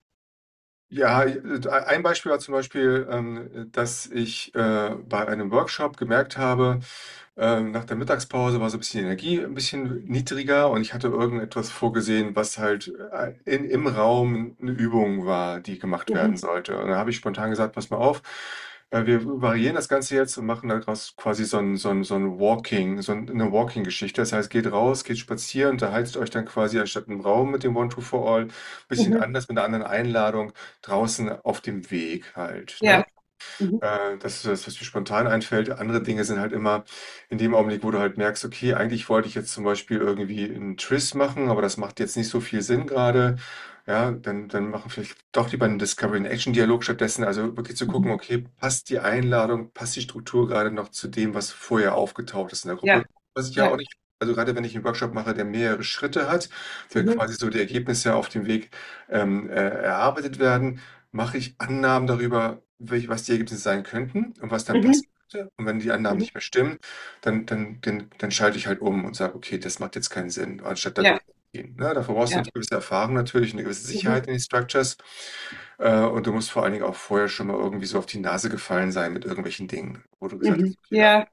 Ja, ein Beispiel war zum Beispiel, dass ich bei einem Workshop gemerkt habe, nach der Mittagspause war so ein bisschen die Energie ein bisschen niedriger und ich hatte irgendetwas vorgesehen, was halt im Raum eine Übung war, die gemacht werden Mhm. sollte. Und da habe ich spontan gesagt, pass mal auf, wir variieren das Ganze jetzt und machen daraus quasi so ein Walking, eine Walking-Geschichte. Das heißt, geht raus, geht spazieren, unterhaltet euch dann quasi anstatt im Raum mit dem One-Two-For-All, ein bisschen Mhm. anders, mit einer anderen Einladung draußen auf dem Weg halt, ne? Ja. Mhm. Das ist das, was mir spontan einfällt. Andere Dinge sind halt immer in dem Augenblick, wo du halt merkst, okay, eigentlich wollte ich jetzt zum Beispiel irgendwie einen Triss machen, aber das macht jetzt nicht so viel Sinn gerade. Ja, dann machen wir vielleicht doch lieber einen Discovery-and-Action-Dialog stattdessen. Also wirklich zu gucken, Mhm. okay, passt die Einladung, passt die Struktur gerade noch zu dem, was vorher aufgetaucht ist in der Gruppe? Ja. Was ich ja Ja. auch nicht, also gerade wenn ich einen Workshop mache, der mehrere Schritte hat, der Mhm. quasi so die Ergebnisse auf dem Weg erarbeitet werden, mache ich Annahmen darüber, was die Ergebnisse sein könnten und was dann Mhm. passen könnte. Und wenn die Annahmen Mhm. nicht mehr stimmen, dann schalte ich halt um und sage, okay, das macht jetzt keinen Sinn, anstatt da Ja. durchzugehen. Ne? Dafür brauchst du Ja. eine gewisse Erfahrung natürlich, eine gewisse Mhm. Sicherheit in die Structures. Und du musst vor allen Dingen auch vorher schon mal irgendwie so auf die Nase gefallen sein mit irgendwelchen Dingen, wo du gesagt Mhm. hast, okay, Ja.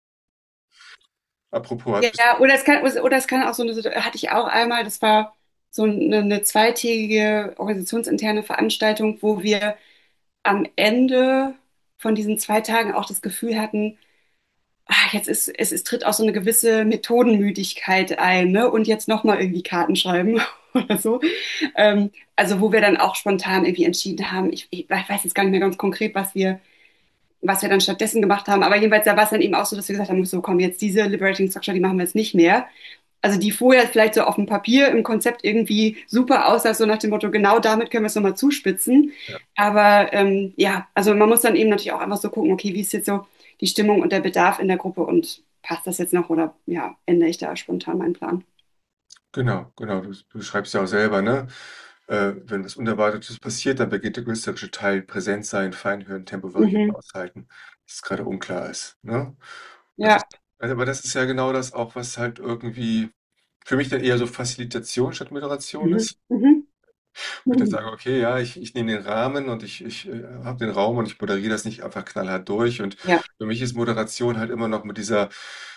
apropos, bist Ja, oder es kann auch so eine, hatte ich auch einmal, das war so eine zweitägige organisationsinterne Veranstaltung, wo wir am Ende von diesen 2 Tagen auch das Gefühl hatten, es tritt auch so eine gewisse Methodenmüdigkeit ein, ne? Und jetzt nochmal irgendwie Karten schreiben oder so. Also wo wir dann auch spontan irgendwie entschieden haben, ich weiß jetzt gar nicht mehr ganz konkret, was wir dann stattdessen gemacht haben. Aber jedenfalls, da war es dann eben auch so, dass wir gesagt haben, so komm, jetzt diese Liberating Structure, die machen wir jetzt nicht mehr. Also die vorher vielleicht so auf dem Papier im Konzept irgendwie super aussah, so nach dem Motto, genau damit können wir es nochmal zuspitzen. ja, Aber ja, also man muss dann eben natürlich auch einfach so gucken, okay, wie ist jetzt so die Stimmung und der Bedarf in der Gruppe und passt das jetzt noch oder ja, ändere ich da spontan meinen Plan? genau, du schreibst ja auch selber, ne? Wenn was Unerwartetes passiert, dann beginnt der künstlerische Teil präsent sein, feinhören, Tempo variieren, Mhm. aushalten, dass es gerade unklar ist, ne? Das Ja. ist, aber das ist ja genau das auch, was halt irgendwie für mich dann eher so Facilitation statt Moderation Mhm. ist. Mhm. Wo ich dann Mhm. sage, okay, ja, ich nehme den Rahmen und ich habe den Raum und ich moderiere das nicht einfach knallhart durch. Und Ja. für mich ist Moderation halt immer noch mit dieser,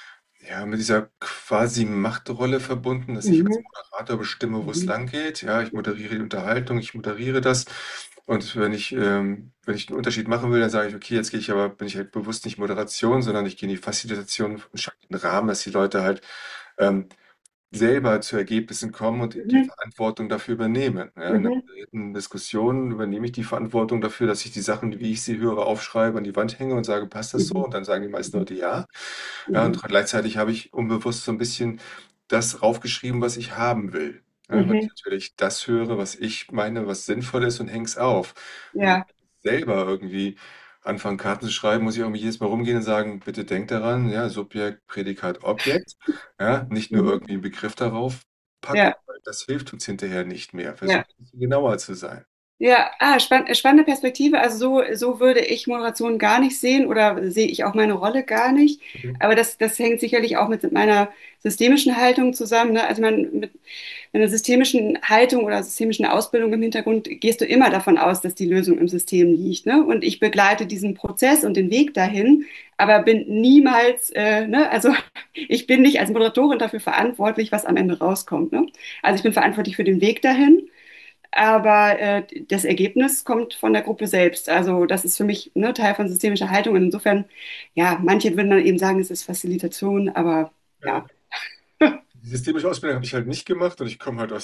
ja, mit dieser quasi Machtrolle verbunden, dass ich als Mhm. Moderator bestimme, wo es Mhm. lang geht. Ja, ich moderiere die Unterhaltung, ich moderiere das. Und wenn ich einen Unterschied machen will, dann sage ich, okay, jetzt bin ich halt bewusst nicht Moderation, sondern ich gehe in die Facilitation und schaffe einen Rahmen, dass die Leute halt ähm, selber zu Ergebnissen kommen und die Mhm. Verantwortung dafür übernehmen. Ja, in der Mhm. moderierten Diskussion übernehme ich die Verantwortung dafür, dass ich die Sachen, wie ich sie höre, aufschreibe, an die Wand hänge und sage, passt das so? Mhm. Und dann sagen die meisten Mhm. Leute ja. Ja, und Mhm. gleichzeitig habe ich unbewusst so ein bisschen das raufgeschrieben, was ich haben will. Ja, weil ich Mhm. natürlich das höre, was ich meine, was sinnvoll ist und hänge es auf. Wenn ich Ja. selber irgendwie anfange, Karten zu schreiben, muss ich irgendwie jedes Mal rumgehen und sagen, bitte denk daran, ja, Subjekt, Prädikat, Objekt. Ja, nicht nur Mhm. irgendwie einen Begriff darauf packen, Ja. weil das hilft uns hinterher nicht mehr. Ja. Versucht ein bisschen genauer zu sein. Ja, spannende Perspektive. Also so würde ich Moderation gar nicht sehen oder sehe ich auch meine Rolle gar nicht. Mhm. Aber das hängt sicherlich auch mit meiner systemischen Haltung zusammen. Ne? Also mit einer systemischen Haltung oder systemischen Ausbildung im Hintergrund gehst du immer davon aus, dass die Lösung im System liegt. Ne? Und ich begleite diesen Prozess und den Weg dahin, aber bin niemals, ne? Also ich bin nicht als Moderatorin dafür verantwortlich, was am Ende rauskommt. Ne? Also ich bin verantwortlich für den Weg dahin, aber das Ergebnis kommt von der Gruppe selbst. Also das ist für mich, ne, Teil von systemischer Haltung. Und insofern, ja, manche würden dann eben sagen, es ist Facilitation, aber Ja. ja. Die systemische Ausbildung habe ich halt nicht gemacht und ich komme halt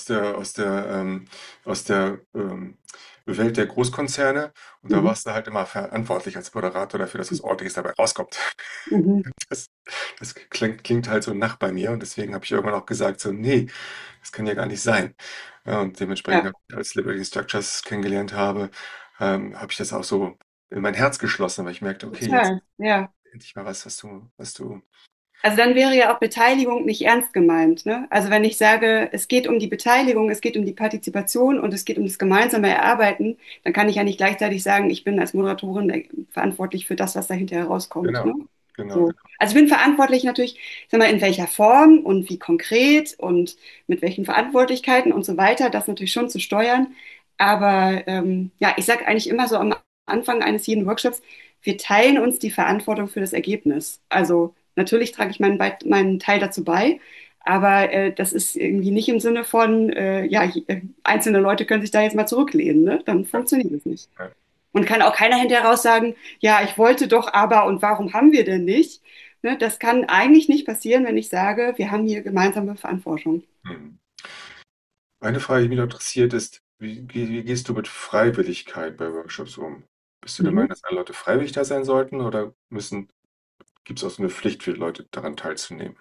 aus der Welt der Großkonzerne und da Mhm. warst du halt immer verantwortlich als Moderator dafür, dass was Ordentliches dabei rauskommt. Mhm. Das, das klingt halt so nach bei mir und deswegen habe ich irgendwann auch gesagt, so, nee, das kann ja gar nicht sein. Ja, und dementsprechend, Ja, als Liberating Structures kennengelernt habe ich das auch so in mein Herz geschlossen, weil ich merkte, okay, jetzt total. Ja. endlich mal was du. Also dann wäre ja auch Beteiligung nicht ernst gemeint, ne? Also wenn ich sage, es geht um die Beteiligung, es geht um die Partizipation und es geht um das gemeinsame Erarbeiten, dann kann ich ja nicht gleichzeitig sagen, ich bin als Moderatorin verantwortlich für das, was dahinter herauskommt, ne? Genau, genau, So. genau. Also ich bin verantwortlich natürlich, sag mal, in welcher Form und wie konkret und mit welchen Verantwortlichkeiten und so weiter, das natürlich schon zu steuern. Aber ja, ich sage eigentlich immer so am Anfang eines jeden Workshops, wir teilen uns die Verantwortung für das Ergebnis. Also natürlich trage ich meinen Teil dazu bei, aber das ist irgendwie nicht im Sinne von, ja, einzelne Leute können sich da jetzt mal zurücklehnen, ne? Dann Ja, funktioniert es nicht. ja. Und kann auch keiner hinterher raus sagen, ja, ich wollte doch aber und warum haben wir denn nicht? Ne, das kann eigentlich nicht passieren, wenn ich sage, wir haben hier gemeinsame Verantwortung. Mhm. Eine Frage, die mich noch interessiert, ist, wie gehst du mit Freiwilligkeit bei Workshops um? Bist du der Mhm. Meinung, dass alle Leute freiwillig da sein sollten oder gibt es auch so eine Pflicht für die Leute, daran teilzunehmen?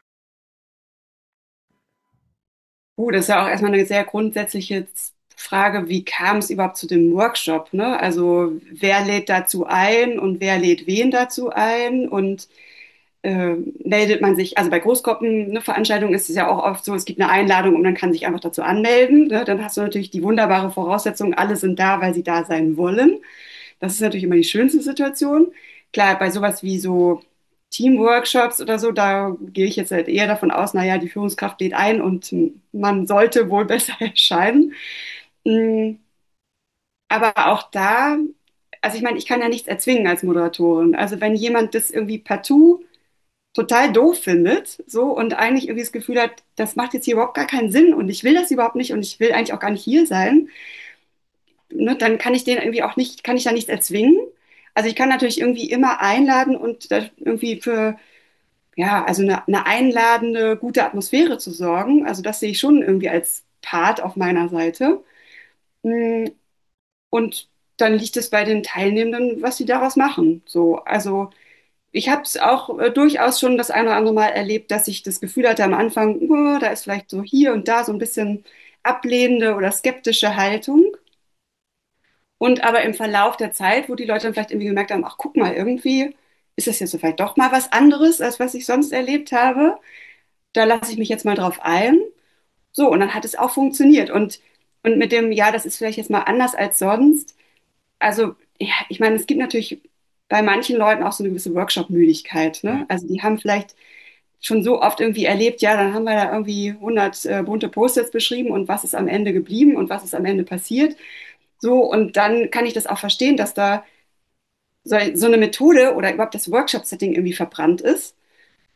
Das ist ja auch erstmal eine sehr grundsätzliche Frage, wie kam es überhaupt zu dem Workshop, ne? Also wer lädt dazu ein und wer lädt wen dazu ein und meldet man sich, also bei Großgruppen, ne, Veranstaltungen ist es ja auch oft so, es gibt eine Einladung und man kann sich einfach dazu anmelden. Ne? Dann hast du natürlich die wunderbare Voraussetzung, alle sind da, weil sie da sein wollen. Das ist natürlich immer die schönste Situation. Klar, bei sowas wie so Teamworkshops oder so, da gehe ich jetzt halt eher davon aus, naja, die Führungskraft lädt ein und man sollte wohl besser erscheinen. Mm, Aber auch da, also ich meine, ich kann ja nichts erzwingen als Moderatorin. Also wenn jemand das irgendwie partout total doof findet, so und eigentlich irgendwie das Gefühl hat, das macht jetzt hier überhaupt gar keinen Sinn und ich will das überhaupt nicht und ich will eigentlich auch gar nicht hier sein, ne, dann kann ich den irgendwie auch nicht, kann ich da nichts erzwingen. Also ich kann natürlich irgendwie immer einladen und da irgendwie für, ja, also eine einladende, gute Atmosphäre zu sorgen. Also das sehe ich schon irgendwie als Part auf meiner Seite. Mm, Und dann liegt es bei den Teilnehmenden, was sie daraus machen. So, also ich habe es auch durchaus schon das eine oder andere Mal erlebt, dass ich das Gefühl hatte am Anfang, oh, da ist vielleicht so hier und da so ein bisschen ablehnende oder skeptische Haltung. Und aber im Verlauf der Zeit, wo die Leute dann vielleicht irgendwie gemerkt haben, ach guck mal, irgendwie ist das jetzt so vielleicht doch mal was anderes, als was ich sonst erlebt habe. Da lasse ich mich jetzt mal drauf ein. So, und dann hat es auch funktioniert. Und mit dem, ja, das ist vielleicht jetzt mal anders als sonst. Also, ja, ich meine, es gibt natürlich bei manchen Leuten auch so eine gewisse Workshop-Müdigkeit, Mhm. ne? Also die haben vielleicht schon so oft irgendwie erlebt, ja, dann haben wir da irgendwie 100 bunte Post-its beschrieben und was ist am Ende geblieben und was ist am Ende passiert. So, und dann kann ich das auch verstehen, dass da so eine Methode oder überhaupt das Workshop-Setting irgendwie verbrannt ist.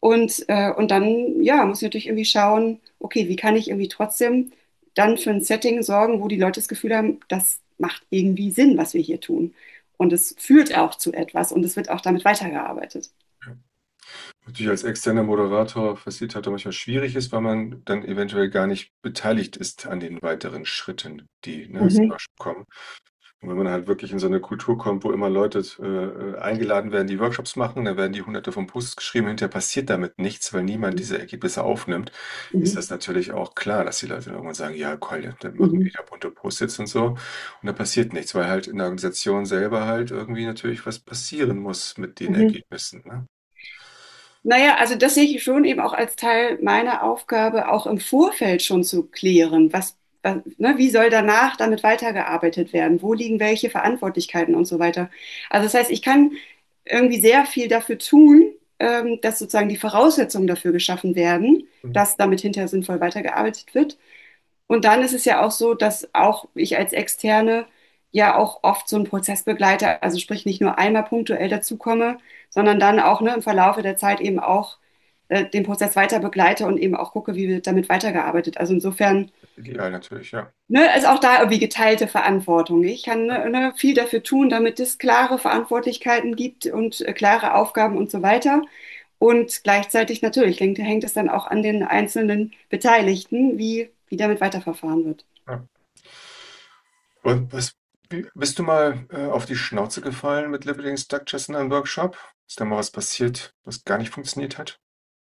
Und dann, ja, muss ich natürlich irgendwie schauen, okay, wie kann ich irgendwie trotzdem dann für ein Setting sorgen, wo die Leute das Gefühl haben, das macht irgendwie Sinn, was wir hier tun. Und es führt auch zu etwas und es wird auch damit weitergearbeitet. Natürlich als externer Moderator Facilitator manchmal schwierig ist, weil man dann eventuell gar nicht beteiligt ist an den weiteren Schritten, die, ne, aus dem Mhm. Workshop kommen. Und wenn man halt wirklich in so eine Kultur kommt, wo immer Leute eingeladen werden, die Workshops machen, dann werden die Hunderte von Posts geschrieben, hinterher passiert damit nichts, weil niemand diese Ergebnisse aufnimmt, ist Mhm. das natürlich auch klar, dass die Leute dann irgendwann sagen, ja, cool, dann machen wir Mhm. wieder bunte Post-its und so. Und da passiert nichts, weil halt in der Organisation selber halt irgendwie natürlich was passieren muss mit den Mhm. Ergebnissen. Ne? Naja, also das sehe ich schon eben auch als Teil meiner Aufgabe, auch im Vorfeld schon zu klären. Ne, wie soll danach damit weitergearbeitet werden? Wo liegen welche Verantwortlichkeiten und so weiter? Also das heißt, ich kann irgendwie sehr viel dafür tun, dass sozusagen die Voraussetzungen dafür geschaffen werden, Mhm. dass damit hinterher sinnvoll weitergearbeitet wird. Und dann ist es ja auch so, dass auch ich als Externe ja auch oft so einen Prozess begleite, also sprich nicht nur einmal punktuell dazukomme, sondern dann auch im Verlaufe der Zeit eben auch den Prozess weiter begleite und eben auch gucke, wie wird damit weitergearbeitet. Also insofern Ideal natürlich, ja. ist auch da irgendwie geteilte Verantwortung. Ich kann viel dafür tun, damit es klare Verantwortlichkeiten gibt und klare Aufgaben und so weiter. Und gleichzeitig natürlich hängt es dann auch an den einzelnen Beteiligten, wie damit weiterverfahren wird. Ja. Und bist du mal auf die Schnauze gefallen mit Liberating Structures in einem Workshop? Ist da mal was passiert, was gar nicht funktioniert hat?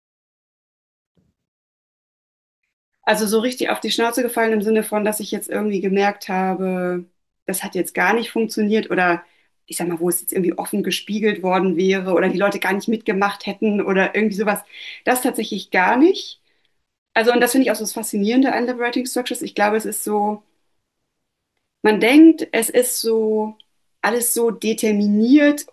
Also so richtig auf die Schnauze gefallen im Sinne von, dass ich jetzt irgendwie gemerkt habe, das hat jetzt gar nicht funktioniert oder ich sag mal, wo es jetzt irgendwie offen gespiegelt worden wäre oder die Leute gar nicht mitgemacht hätten oder irgendwie sowas. Das tatsächlich gar nicht. Also und das finde ich auch so das Faszinierende an Liberating Structures. Ich glaube, es ist so, man denkt, es ist so alles so determiniert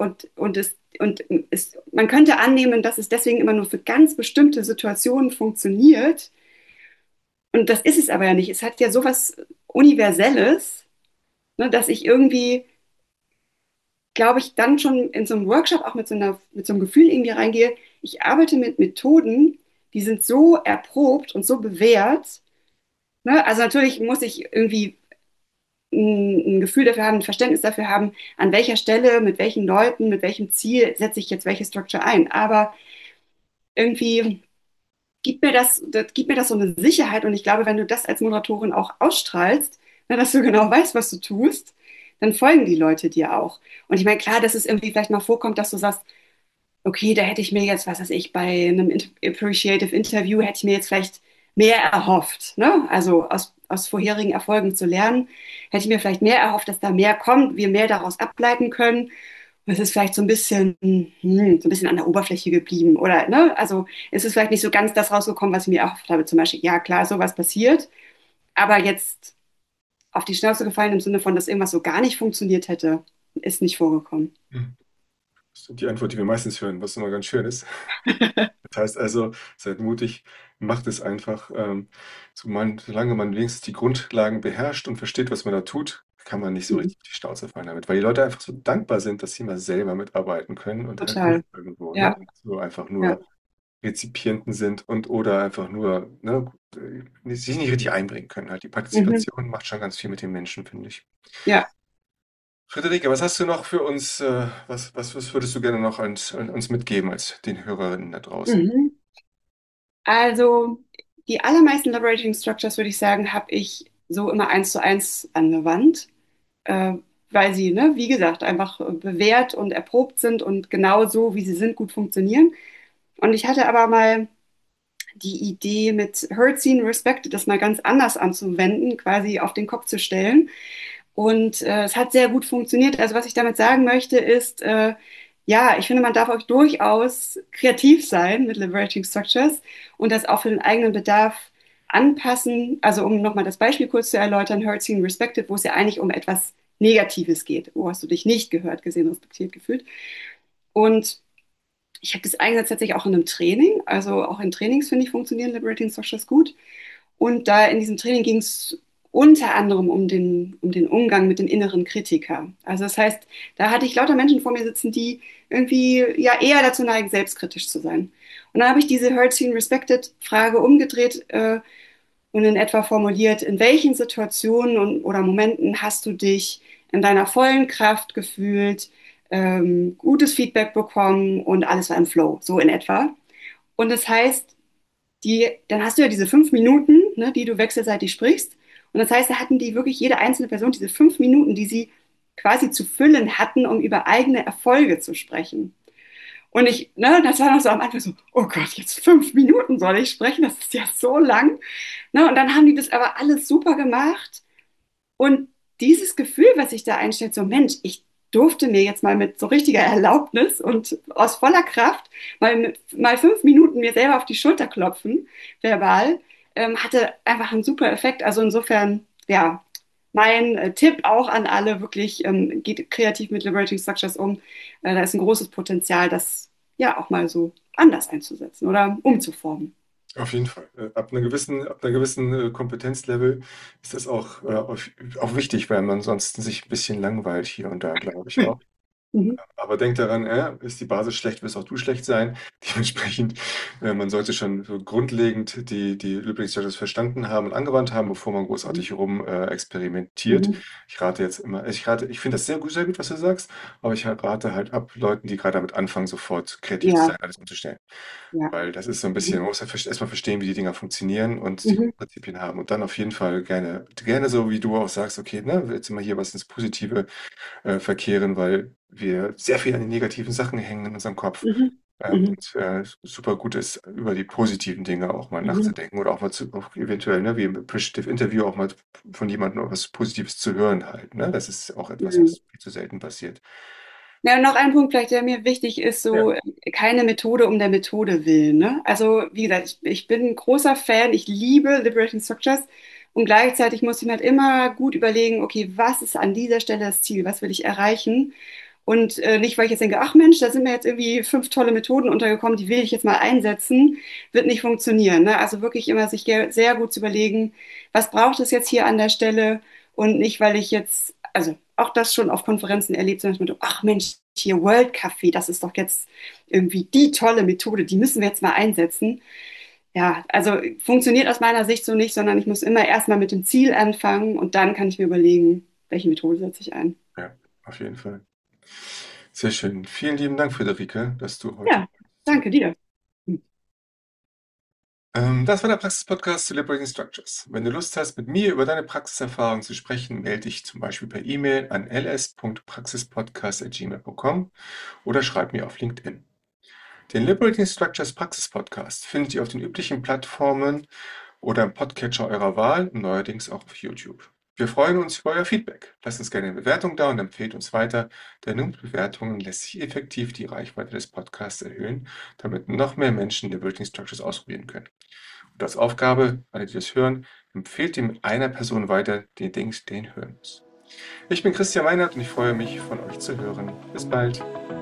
und man könnte annehmen, dass es deswegen immer nur für ganz bestimmte Situationen funktioniert. Und das ist es aber ja nicht. Es hat ja sowas Universelles, ne, dass ich irgendwie, glaube ich, dann schon in so einem Workshop auch mit so einem Gefühl irgendwie reingehe. Ich arbeite mit Methoden, die sind so erprobt und so bewährt. Ne? Also natürlich muss ich irgendwie ein Gefühl dafür haben, ein Verständnis dafür haben, an welcher Stelle, mit welchen Leuten, mit welchem Ziel setze ich jetzt welche Structure ein. Aber irgendwie gibt mir das so eine Sicherheit und ich glaube, wenn du das als Moderatorin auch ausstrahlst, ne, dass du genau weißt, was du tust, dann folgen die Leute dir auch. Und ich meine, klar, dass es irgendwie vielleicht mal vorkommt, dass du sagst, okay, da hätte ich mir jetzt, was weiß ich, bei einem Appreciative Interview hätte ich mir jetzt vielleicht mehr erhofft, ne? Also aus vorherigen Erfolgen zu lernen, hätte ich mir vielleicht mehr erhofft, dass da mehr kommt, wir mehr daraus ableiten können. Und es ist vielleicht so ein bisschen an der Oberfläche geblieben oder, ne? Also es ist vielleicht nicht so ganz das rausgekommen, was ich mir erhofft habe. Zum Beispiel, ja, klar, sowas passiert, aber jetzt auf die Schnauze gefallen im Sinne von, dass irgendwas so gar nicht funktioniert hätte, ist nicht vorgekommen. Hm. Das ist die Antwort, die wir meistens hören, was immer ganz schön ist. Das heißt also, seid mutig, macht es einfach. Solange man wenigstens die Grundlagen beherrscht und versteht, was man da tut, kann man nicht so Mhm. richtig auf die Schnauze fallen damit, weil die Leute einfach so dankbar sind, dass sie mal selber mitarbeiten können und halt nicht Total. irgendwo, Ja, ne, so einfach ja. nur Rezipienten sind und oder einfach nur, ne, sich nicht richtig einbringen können. Halt die Mhm. Partizipation macht schon ganz viel mit den Menschen, finde ich. Ja. Friederike, was hast du noch für uns, was würdest du gerne noch an uns mitgeben als den Hörerinnen da draußen? Mhm. Also die allermeisten Liberating Structures, würde ich sagen, habe ich so immer eins zu eins angewandt, äh, weil sie, ne, wie gesagt, einfach bewährt und erprobt sind und genau so, wie sie sind, gut funktionieren. Und ich hatte aber mal die Idee, mit Heard, Seen, Respected das mal ganz anders anzuwenden, quasi auf den Kopf zu stellen. Und es hat sehr gut funktioniert. Also was ich damit sagen möchte, ist, ja, ich finde, man darf auch durchaus kreativ sein mit Liberating Structures und das auch für den eigenen Bedarf anpassen. Also um nochmal das Beispiel kurz zu erläutern, Heard, Seen, Respected, wo es ja eigentlich um etwas Negatives geht. Wo hast du dich nicht gehört, gesehen, respektiert gefühlt? Und ich habe das eingesetzt tatsächlich auch in einem Training. Also auch in Trainings, finde ich, funktionieren Liberating Structures gut. Und da in diesem Training ging es unter anderem um den Umgang mit dem inneren Kritiker. Also das heißt, da hatte ich lauter Menschen vor mir sitzen, die irgendwie ja eher dazu neigen, selbstkritisch zu sein. Und dann habe ich diese Heard, Seen, Respected Frage umgedreht und in etwa formuliert, in welchen Situationen oder Momenten hast du dich in deiner vollen Kraft gefühlt, gutes Feedback bekommen und alles war im Flow, so in etwa. Und das heißt, dann hast du ja diese 5 Minuten, ne, die du wechselseitig sprichst. Und das heißt, da hatten die wirklich jede einzelne Person diese 5 Minuten, die sie quasi zu füllen hatten, um über eigene Erfolge zu sprechen. Und das war noch so am Anfang so, oh Gott, jetzt 5 Minuten soll ich sprechen, das ist ja so lang. Ne, und dann haben die das aber alles super gemacht. Und dieses Gefühl, was sich da einstellt, so Mensch, ich durfte mir jetzt mal mit so richtiger Erlaubnis und aus voller Kraft mal 5 Minuten mir selber auf die Schulter klopfen, verbal, hatte einfach einen super Effekt. Also insofern, ja, mein Tipp auch an alle, wirklich geht kreativ mit Liberating Structures um. Da ist ein großes Potenzial, das ja auch mal so anders einzusetzen oder umzuformen. Auf jeden Fall. Ab einer gewissen Kompetenzlevel ist das auch wichtig, weil man sonst sich ein bisschen langweilt hier und da, glaube ich auch. Mhm. Aber denk daran, ist die Basis schlecht, wirst auch du schlecht sein. Dementsprechend, man sollte schon so grundlegend die Lieblingsstrategies verstanden haben und angewandt haben, bevor man großartig rum experimentiert. Mhm. Ich finde das sehr gut, was du sagst, aber ich rate halt ab, Leuten, die gerade damit anfangen, sofort kreativ zu Ja, sein, alles umzustellen. ja. Weil das ist so ein bisschen, Mhm. man muss halt erstmal verstehen, wie die Dinger funktionieren und die Mhm. Grundprinzipien haben. Und dann auf jeden Fall gerne so, wie du auch sagst, okay, ne, jetzt mal hier was ins Positive verkehren, weil wir sehr viel an den negativen Sachen hängen in unserem Kopf. Mhm. Mhm. Und super gut ist, über die positiven Dinge auch mal Mhm. nachzudenken oder auch eventuell, ne, wie im Appreciative Interview auch mal von jemandem was Positives zu hören halt. Ne? Das ist auch etwas, Mhm. was viel zu selten passiert. Ja, und noch ein Punkt vielleicht, der mir wichtig ist, Ja. so keine Methode um der Methode willen. Ne? Also, wie gesagt, ich bin ein großer Fan, ich liebe Liberating Structures und gleichzeitig muss ich mir halt immer gut überlegen, okay, was ist an dieser Stelle das Ziel, was will ich erreichen? Und nicht, weil ich jetzt denke, ach Mensch, da sind mir jetzt irgendwie 5 tolle Methoden untergekommen, die will ich jetzt mal einsetzen, wird nicht funktionieren. Ne? Also wirklich immer sich sehr gut zu überlegen, was braucht es jetzt hier an der Stelle und nicht, weil ich jetzt, also auch das schon auf Konferenzen erlebt, sondern ich mir so, ach Mensch, hier World Café, das ist doch jetzt irgendwie die tolle Methode, die müssen wir jetzt mal einsetzen. Ja, also funktioniert aus meiner Sicht so nicht, sondern ich muss immer erstmal mit dem Ziel anfangen und dann kann ich mir überlegen, welche Methode setze ich ein. Ja, auf jeden Fall. Sehr schön. Vielen lieben Dank, Friederike, dass du heute Ja, danke dir. Das war der Praxis-Podcast zu Liberating Structures. Wenn du Lust hast, mit mir über deine Praxiserfahrung zu sprechen, melde dich zum Beispiel per E-Mail an ls.praxispodcast@gmail.com oder schreib mir auf LinkedIn. Den Liberating Structures Praxis-Podcast findet ihr auf den üblichen Plattformen oder im Podcatcher eurer Wahl und neuerdings auch auf YouTube. Wir freuen uns über euer Feedback. Lasst uns gerne eine Bewertung da und empfehlt uns weiter, denn nur mit Bewertungen lässt sich effektiv die Reichweite des Podcasts erhöhen, damit noch mehr Menschen Liberating Structures ausprobieren können. Und als Aufgabe, alle, die das hören, empfehlt ihr mit einer Person weiter, die denkt, den hören muss. Ich bin Christian Meinert und ich freue mich, von euch zu hören. Bis bald.